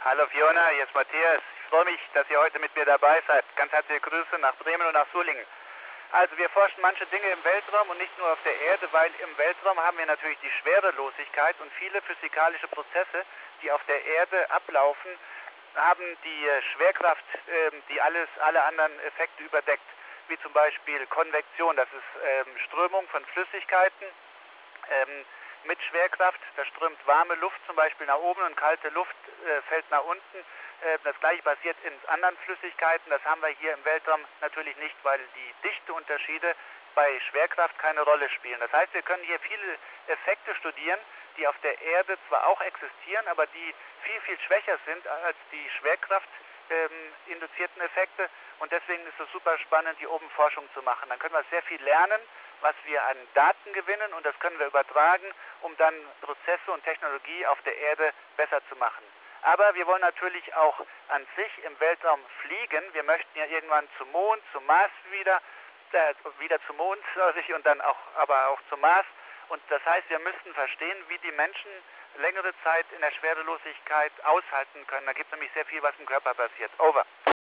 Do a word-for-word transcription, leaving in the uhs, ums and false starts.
Hallo Fiona, hier ist Matthias. Ich freue mich, dass ihr heute mit mir dabei seid. Ganz herzliche Grüße nach Bremen und nach Sulingen. Also wir forschen manche Dinge im Weltraum und nicht nur auf der Erde, weil im Weltraum haben wir natürlich die Schwerelosigkeit und viele physikalische Prozesse, die auf der Erde ablaufen, haben die äh, Schwerkraft, äh, die alles, alle anderen Effekte überdeckt, wie zum Beispiel Konvektion, das ist ähm, Strömung von Flüssigkeiten ähm, mit Schwerkraft. Da strömt warme Luft zum Beispiel nach oben und kalte Luft äh, fällt nach unten. Äh, das gleiche passiert in anderen Flüssigkeiten. Das haben wir hier im Weltraum natürlich nicht, weil die Dichteunterschiede bei Schwerkraft keine Rolle spielen. Das heißt, wir können hier viele Effekte studieren, die auf der Erde zwar auch existieren, aber die viel, viel schwächer sind als die Schwerkraft ähm, induzierten Effekte. Und deswegen ist es super spannend, hier oben Forschung zu machen. Dann können wir sehr viel lernen, was wir an Daten gewinnen, und das können wir übertragen, um dann Prozesse und Technologie auf der Erde besser zu machen. Aber wir wollen natürlich auch an sich im Weltraum fliegen. Wir möchten ja irgendwann zum Mond, zum Mars wieder, äh, wieder zum Mond und dann auch, aber auch zum Mars. Und das heißt, wir müssen verstehen, wie die Menschen längere Zeit in der Schwerelosigkeit aushalten können. Da gibt es nämlich sehr viel, was im Körper passiert. Over.